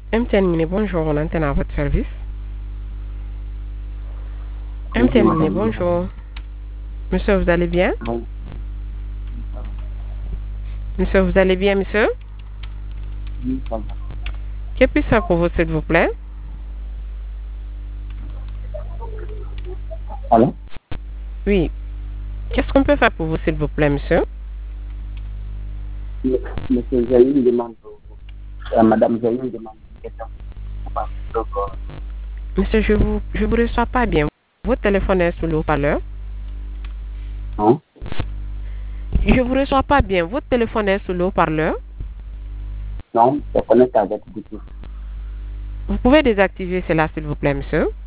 MTN, bonjour, on antenne à votre service. Bonjour MTN, madame. bonjour. Monsieur, vous allez bien? Bon, Monsieur, vous allez bien, monsieur? oui, ça va. Que puis-je faire pour vous, s'il vous plaît? Alors, Oui. Qu'est-ce qu'on peut faire pour vous, s'il vous plaît, monsieur? monsieur, j'ai eu une demande pour vous. Madame, j'ai eu une demande. Une question. Donc, Monsieur, je vous reçois pas bien. Votre téléphone est sous le haut-parleur. non, Je vous reçois pas bien. Votre téléphone est sous le haut-parleur. non, je connecte avec Bluetooth. Vous pouvez désactiver cela, s'il vous plaît, monsieur?